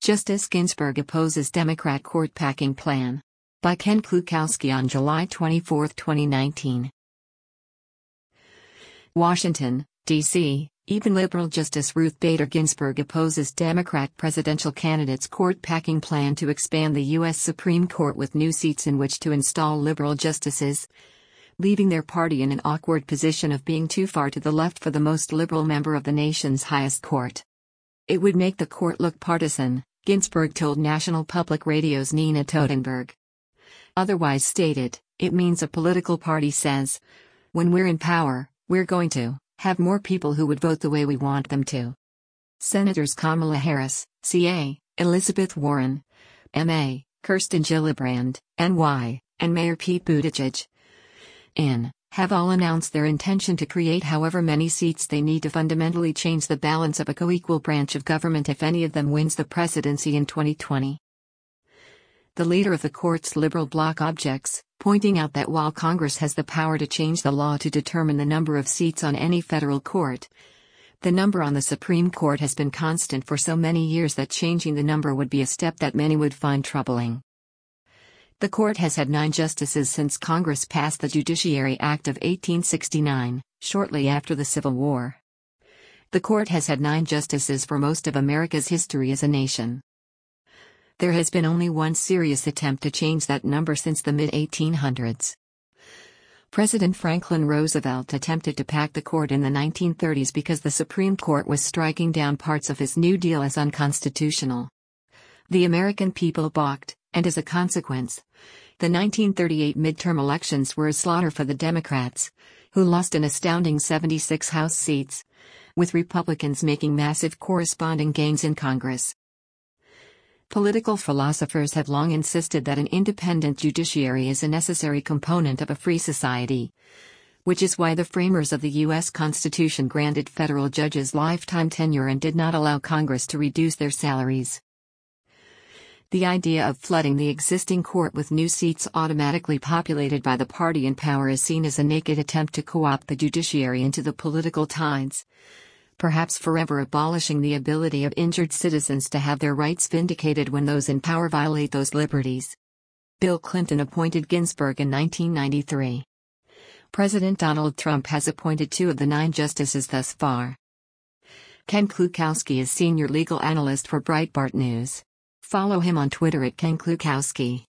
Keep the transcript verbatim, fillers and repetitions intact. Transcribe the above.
Justice Ginsburg opposes Democrat court packing plan. By Ken Klukowski on July twenty-fourth, twenty nineteen. Washington, D C Even liberal Justice Ruth Bader Ginsburg opposes Democrat presidential candidate's court-packing plan to expand the U S Supreme Court with new seats in which to install liberal justices, leaving their party in an awkward position of being too far to the left for the most liberal member of the nation's highest court. It would make the court look partisan, Ginsburg told National Public Radio's Nina Totenberg. Otherwise stated, it means a political party says, when we're in power, we're going to have more people who would vote the way we want them to. Senators Kamala Harris, C A, Elizabeth Warren, M A, Kirsten Gillibrand, N Y, and Mayor Pete Buttigieg, N, have all announced their intention to create however many seats they need to fundamentally change the balance of a co-equal branch of government if any of them wins the presidency in twenty twenty. The leader of the court's liberal bloc objects, pointing out that while Congress has the power to change the law to determine the number of seats on any federal court, the number on the Supreme Court has been constant for so many years that changing the number would be a step that many would find troubling. The court has had nine justices since Congress passed the Judiciary Act of eighteen sixty-nine, shortly after the Civil War. The court has had nine justices for most of America's history as a nation. There has been only one serious attempt to change that number since the mid eighteen hundreds. President Franklin Roosevelt attempted to pack the court in the nineteen thirties because the Supreme Court was striking down parts of his New Deal as unconstitutional. The American people balked, and as a consequence, the nineteen thirty-eight midterm elections were a slaughter for the Democrats, who lost an astounding seventy-six House seats, with Republicans making massive corresponding gains in Congress. Political philosophers have long insisted that an independent judiciary is a necessary component of a free society, which is why the framers of the U S Constitution granted federal judges lifetime tenure and did not allow Congress to reduce their salaries. The idea of flooding the existing court with new seats automatically populated by the party in power is seen as a naked attempt to co-opt the judiciary into the political tides, perhaps forever abolishing the ability of injured citizens to have their rights vindicated when those in power violate those liberties. Bill Clinton appointed Ginsburg in nineteen ninety-three. President Donald Trump has appointed two of the nine justices thus far. Ken Klukowski is senior legal analyst for Breitbart News. Follow him on Twitter at Ken Klukowski.